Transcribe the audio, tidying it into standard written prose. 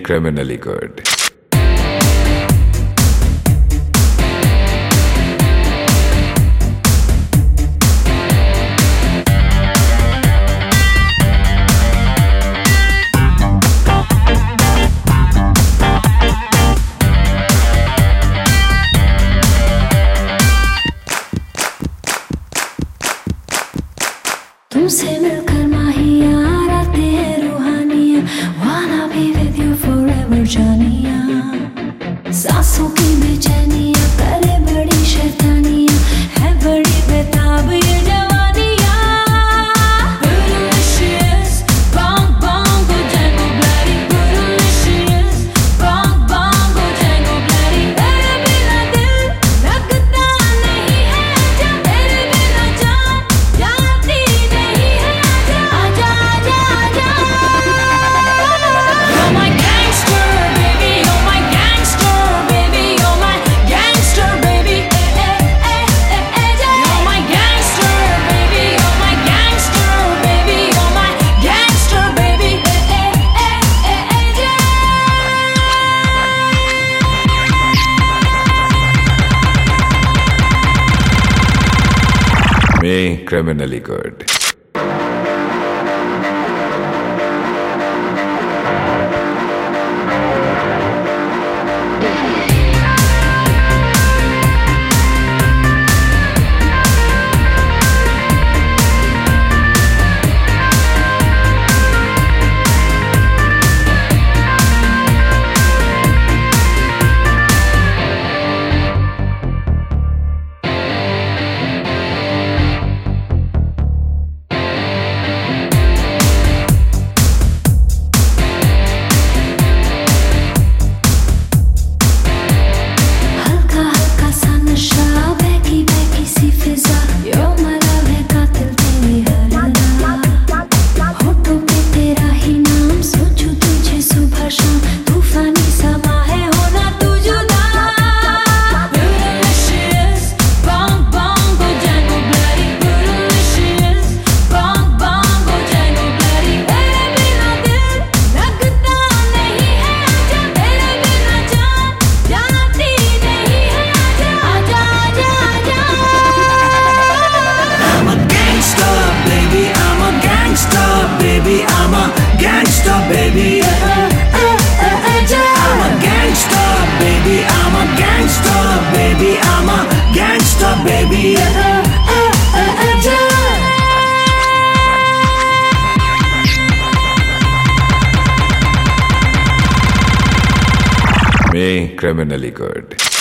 criminally good. तुमसे मिलकर माहिया रातें हैं रूहानिया, wanna be with you forever जानिया। सांसों की बेचैनिया करे बड़ी शैतानिया, है बड़ी बेताब ये जवानिया। Bootylicious, bang bang go Django bloody, bootylicious, bang bang go Django bloody। तेरे बिना दिल लगता नहीं है, जा तेरे बिना जान जाती नहीं है, आजा आजा आजा आजा। You're my gangster baby, you're my gangster baby, you're my gangster baby, you're my gangster baby, you're my gangster baby, you're my gangster baby, Me, criminally good. I'm a gangster baby, I'm a gangster baby, I'm a gangster baby, I'm a gangster baby, Me, criminally good.